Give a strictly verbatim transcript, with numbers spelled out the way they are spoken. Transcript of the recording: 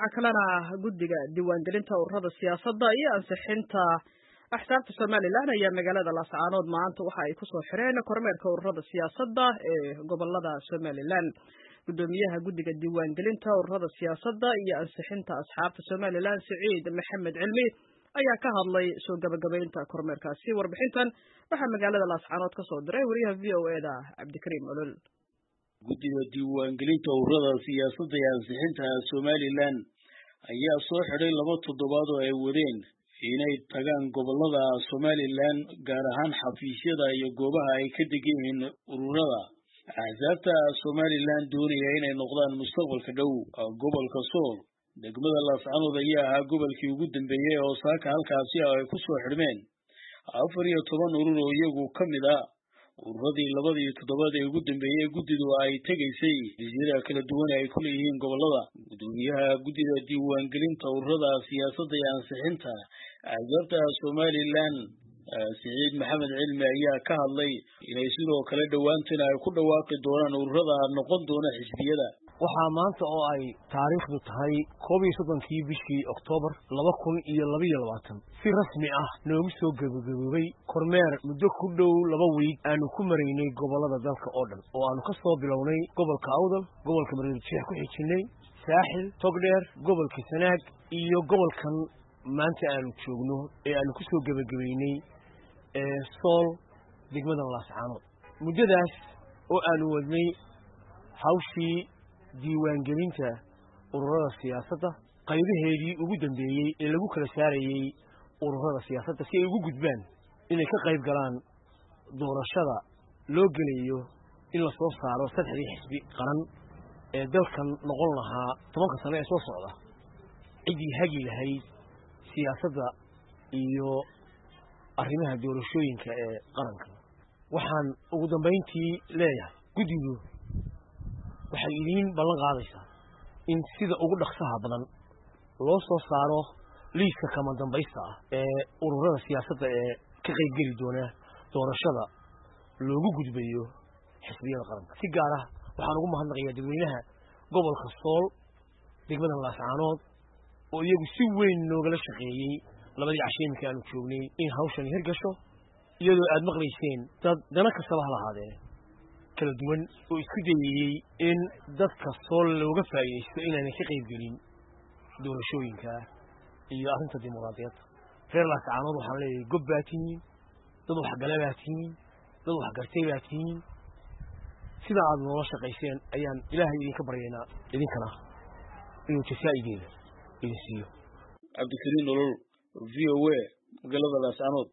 dhinaca kalena guddiga diiwaangelinta ururada siyaasadda iyo ansixinta axsaabta Somaliland ayaa magaalada Laascaanood maanta waxa ay ku soo xireen kormeerka ururada siyaasadda ee gobolada Somaliland. Gudoomiyaha guddiga diiwaangelinta ururada siyaasadda iyo ansixinta asxaabta Somaliland Saciid Maxamed Cilmi ayaa ka hadlay soo gabagabeynta kormeerkaasi. Warbixintan waxaa magaalada Laascaanood ka soo diray wariyaha V O A da Cabdikariim Olol. guddiga diiwaangelinta ururada siyaasadda iyo ansixinta Somaliland ayaa soo xiray laba toddobaad oo ay wadeen inay tagaan gobolada Somaliland gaar ahaan xafiisyada iyo goobaha ay ka degan yihiin ururada axsaabta Somaliland doonaya inay noqdaan mustaqbalka dhow gobolka Sool. degmada Laascaanood ayaa ahaa gobolkii ugu dambeeyay oo saaka halkaasi ay ku soo xirmeen afar iyo toban urur oo iyagu ka mid ah ururadii labadii toddobaad ee ugu dambeeyay guddidu ay tegaysay jasiiradaha kala duwan ay ku leeyihiin gobolada. gudoomiyaha guddiga diiwaangelinta ururada siyaasadda iyo ansixinta axsaabta Somaliland Saciid Maxamed Cilmi ayaa ka hadlay inay sidoo kale dhowaantan ay ku dhawaaqi doonaan ururada noqon doona xisbiyada. waxaa maanta oo ay taariikhdu tahay koob iyo soddonkii bishii Oktoobar laba kun iyo laba iyo labaatan si rasmi ah noogu soo gabagaboobay kormeer muddo ku dhow laba wiig aanu ku maraynay gobolada dalka oo dhan oo aanu ka soo bilownay gobolka Awdal, gobolka Maroodijeex ku xijinay, Saaxil, Togdheer, gobolka Sanaag iyo gobolkan maanta aanu joogno ee aanu ku soo gabagabeynay ee Sool degmada Laascaanood. muddadaas oo aanu wadnay hawshii diiwaangelinta ururada siyaasadda qaybaheedii ugu dambeeyay ee lagu kala saarayay ururada siyaasadda si ay ugu gudbaan inay ka qayb galaan doorashada loo gelayo in la soo saaro saddexdii xisbi qaran ee dalkan noqon lahaa tobanka sano ee soo socda ciddii hagi lahayd siyaasadda iyo arrimaha doorashooyinka ee qaranka. waxaan ugu dambeyntii leeyahay guddigu waxay idiin ballan qaadaysaa in sida ugu dhaqsaha badan loo soo saaro liiska kama dambaysta ah ee ururada siyaasadda ee ka qaybgeli doona doorashada loogu gudbayo xisbiyada qaranka. si gaar ah waxaan ugu mahadnaqayaa dadweynaha gobolka Sool degmada Laascaanood oo iyagu si weyn noogala shaqeeyey labadii cashiimka aanu joognay in hawshan hirgasho iyadoo aad maqlayseen dad dana kastaba ha lahaadee kala duwan oo isku dayayey in dadka Sool looga faa'iideysto inaanay ka qayb gelin doorashooyinka iyo arrinta dimuqraadiyadda. reer Laascaanood waxaan leeyahay gob baa tihiin, dad waxgala baa tihiin, dad waxgartay baa tihiin. sida aad noola shaqayseen ayaan ilaahay idinka baryaynaa idinkana inuu jasaa'igeeda idin siiyo. Cabdikariim Olol, V O A, magaalada Laascaanood.